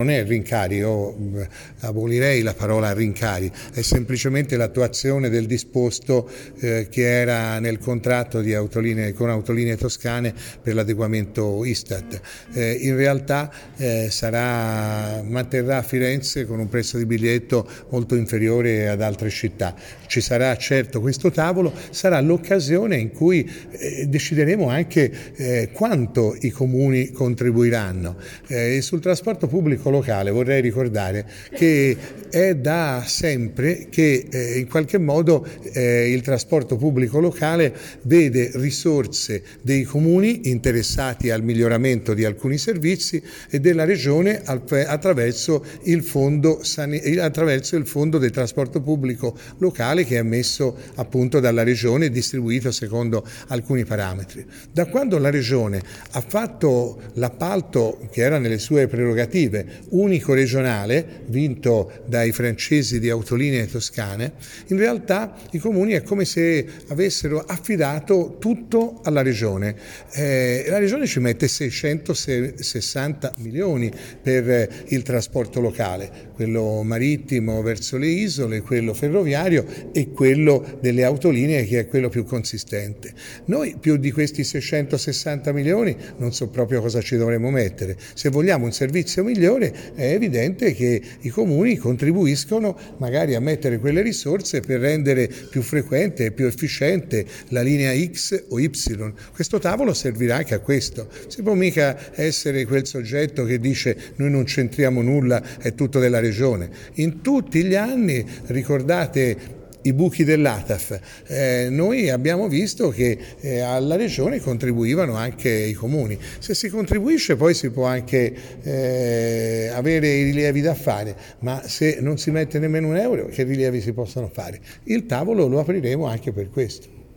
Non è rincari, io abolirei la parola rincari, è semplicemente l'attuazione del disposto che era nel contratto di con Autolinee Toscane per l'adeguamento Istat. In realtà manterrà a Firenze con un prezzo di biglietto molto inferiore ad altre città. Ci sarà certo questo tavolo, sarà l'occasione in cui decideremo anche quanto i comuni contribuiranno. Sul trasporto pubblico locale vorrei ricordare che è da sempre che in qualche modo il trasporto pubblico locale vede risorse dei comuni interessati al miglioramento di alcuni servizi e della regione attraverso il fondo del trasporto pubblico locale che è messo appunto dalla regione e distribuito secondo alcuni parametri. Da quando la regione ha fatto l'appalto che era nelle sue prerogative unico regionale, vinto dai francesi di Autolinee Toscane, in realtà i comuni è come se avessero affidato tutto alla regione. La regione ci mette 660 milioni per il trasporto locale, quello marittimo verso le isole, quello ferroviario e quello delle autolinee che è quello più consistente. Noi più di questi 660 milioni non so proprio cosa ci dovremmo mettere. Se vogliamo un servizio migliore è evidente che i comuni contribuiscono magari a mettere quelle risorse per rendere più frequente e più efficiente la linea X o Y. Questo tavolo servirà anche a questo. Si può mica essere quel soggetto che dice noi non c'entriamo nulla, è tutto della regione. In tutti gli anni, ricordate i buchi dell'ATAF, noi abbiamo visto che alla regione contribuivano anche i comuni. Se si contribuisce poi si può anche avere i rilievi da fare, ma se non si mette nemmeno un euro, che rilievi si possono fare? Il tavolo lo apriremo anche per questo.